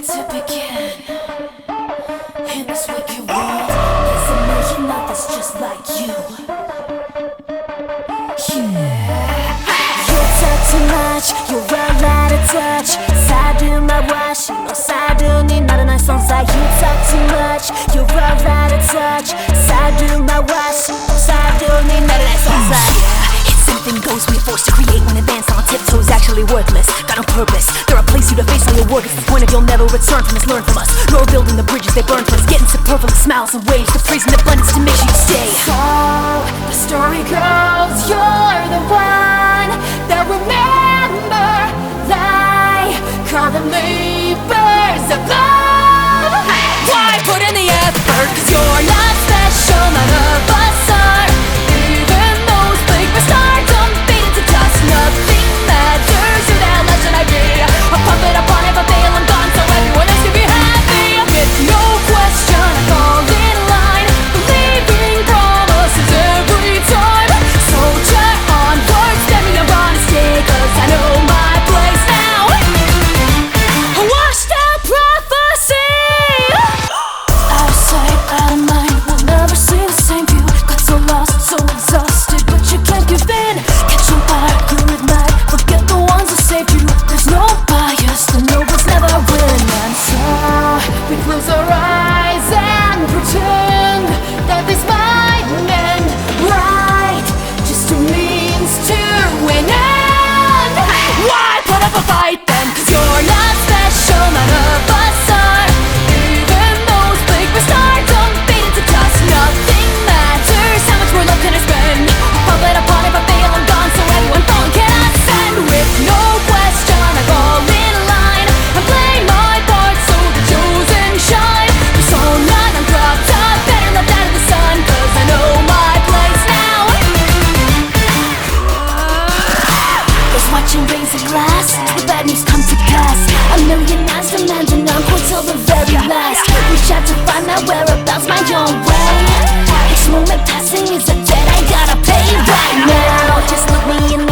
to begin in this wicked world. There's a million others just like you. Yeah. You talk too much, you're all out of touch. 사드마 와시노 사드니 나를 날 선사. You talk too much, you're all out of touch. 사드마 와시노 사드니 나를 날 선사. Anything goes, we are forced to create when advanced on tiptoes, actually worthless. Got no purpose, they're a place you to face all your work. It's the point of you'll never return from this, learn from us. You're building the bridges they burn for us, getting superfluous smiles and waves, the praise and abundance to make sure you stay. So, the story goes, you're the one that remember life, call them labors of love. Why put in the effort? Cause you're not special, none of us are. Even those big for stardom fade into dust. Nothing matters, who the hell else should I be? A puppet upon it, but bail, I'm gone, so everyone else can be happy. With no question, I fall in line, believing promises every time. Soldier onward, standing up on a stake, cause I know my place now. A washed out prophecy. Out of sight, out of mind, we'll never see the same view. Got so lost, so exhausted, but you can't give in. Catch your eye, you ignite, forget the ones who saved you. There's no bias, the nobles never win. And so, we close our eyes and pretend that this might end right, just a means to an end. Why put up a fight then? Cause you're not special, none of us are. Even those big for stardom fade into dust. Nothing matters, how much more love can I spend? A puppet upon it, but bail, I'm gone, so everyone fallen cannot send. With no question, I fall in line and play my part so the chosen shine. Persona non grata, better left out of the sun, cause I know my place now. Those watching raising glass, the bad news come to pass. A million eyes demand an encore till the very last. Reach out to find out whereabouts my own way. Each moment passing is a debt I gotta pay right now. Just look me in the